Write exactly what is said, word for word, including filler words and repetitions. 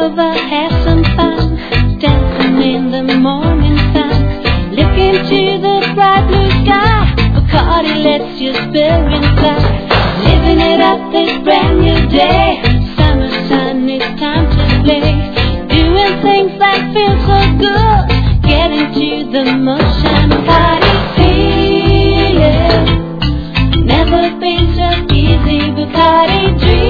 over, have some fun, dancing in the morning sun. Look into the bright blue sky, Bacardi lets your spirit fly. Living it up this brand new day, summer sun, it's time to play. Doing things that feel so good, getting to the motion. Party feeling, never been so easy. Bacardi dream.